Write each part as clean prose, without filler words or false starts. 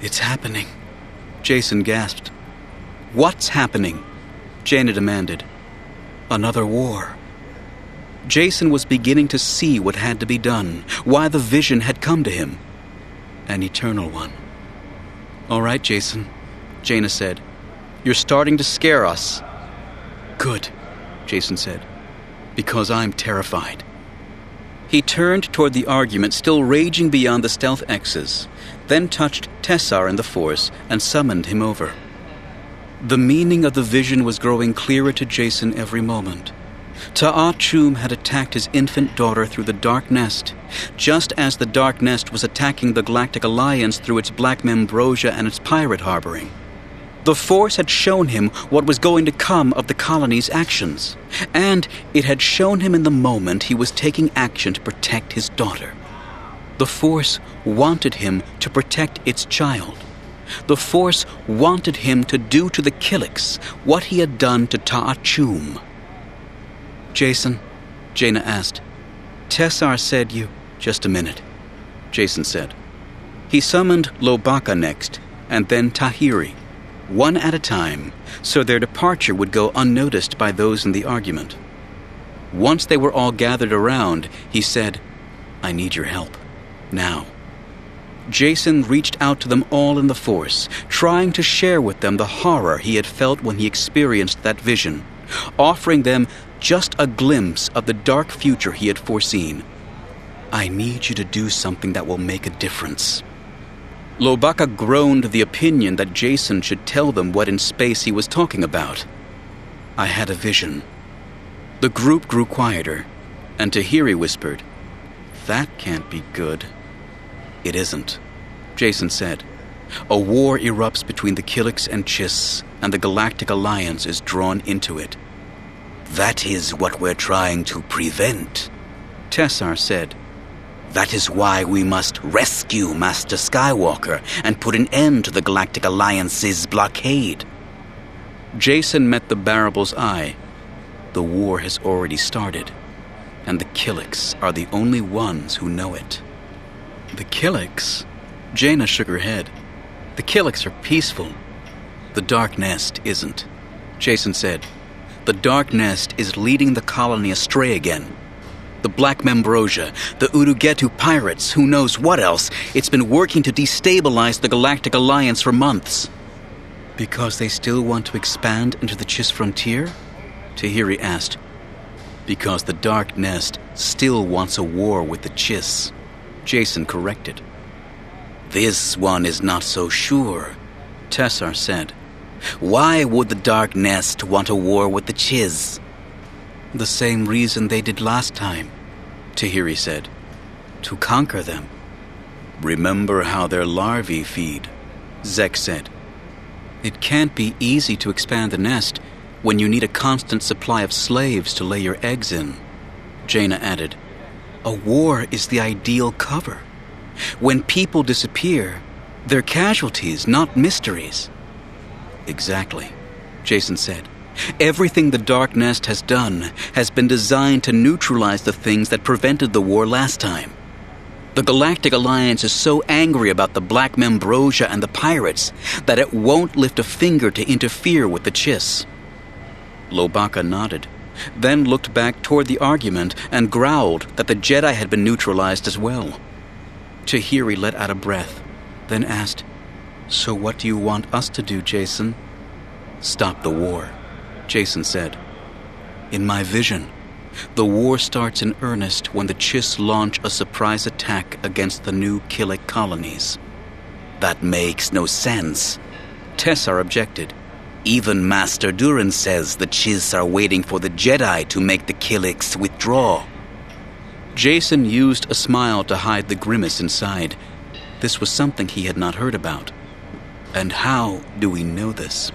It's happening, Jacen gasped. What's happening? Jaina demanded. Another war. Jacen was beginning to see what had to be done, why the vision had come to him. An eternal one. All right, Jacen, Jaina said. You're starting to scare us. Good, Jacen said, because I'm terrified. He turned toward the argument, still raging beyond the stealth X's, then touched Tessar in the Force and summoned him over. The meaning of the vision was growing clearer to Jacen every moment. Ta'achum had attacked his infant daughter through the Dark Nest, just as the Dark Nest was attacking the Galactic Alliance through its Black Membrosia and its pirate harboring. The Force had shown him what was going to come of the colony's actions, and it had shown him in the moment he was taking action to protect his daughter. The Force wanted him to protect its child. The Force wanted him to do to the Killiks what he had done to Ta'achum. Jacen, Jaina asked. Tessar said you... Just a minute, Jacen said. He summoned Lobaka next, and then Tahiri, one at a time, so their departure would go unnoticed by those in the argument. Once they were all gathered around, he said, I need your help. Now. Jacen reached out to them all in the Force, trying to share with them the horror he had felt when he experienced that vision, offering them just a glimpse of the dark future he had foreseen. I need you to do something that will make a difference. Lobaka groaned the opinion that Jacen should tell them what in space he was talking about. I had a vision. The group grew quieter, and Tahiri whispered, That can't be good. It isn't, Jacen said. A war erupts between the Killiks and Chiss, and the Galactic Alliance is drawn into it. That is what we're trying to prevent, Tessar said. That is why we must rescue Master Skywalker and put an end to the Galactic Alliance's blockade. Jacen met the Barrable's eye. The war has already started, and the Killiks are the only ones who know it. The Killiks? Jaina shook her head. The Killiks are peaceful. The Dark Nest isn't, Jacen said. The Dark Nest is leading the colony astray again. The Black Membrosia, the Urugetu pirates, who knows what else, it's been working to destabilize the Galactic Alliance for months. Because they still want to expand into the Chiss frontier? Tahiri asked. Because the Dark Nest still wants a war with the Chiss, Jacen corrected. This one is not so sure, Tessar said. Why would the Dark Nest want a war with the Chiss? The same reason they did last time, Tahiri said. To conquer them. Remember how their larvae feed, Zek said. It can't be easy to expand the nest when you need a constant supply of slaves to lay your eggs in, Jaina added. A war is the ideal cover. When people disappear, they're casualties, not mysteries. Exactly, Jacen said. Everything the Dark Nest has done has been designed to neutralize the things that prevented the war last time. The Galactic Alliance is so angry about the Black Membrosia and the pirates that it won't lift a finger to interfere with the Chiss. Lobaka nodded, then looked back toward the argument and growled that the Jedi had been neutralized as well. Tahiri let out a breath, then asked, So what do you want us to do, Jacen? Stop the war, Jacen said. In my vision, the war starts in earnest when the Chiss launch a surprise attack against the new Killik colonies. That makes no sense, Tessar objected. Even Master Duran says the Chiss are waiting for the Jedi to make the Killiks withdraw. Jacen used a smile to hide the grimace inside. This was something he had not heard about. And how do we know this?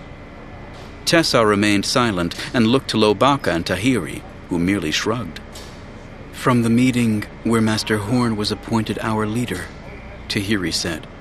Tessar remained silent and looked to Lobaka and Tahiri, who merely shrugged. From the meeting where Master Horn was appointed our leader, Tahiri said.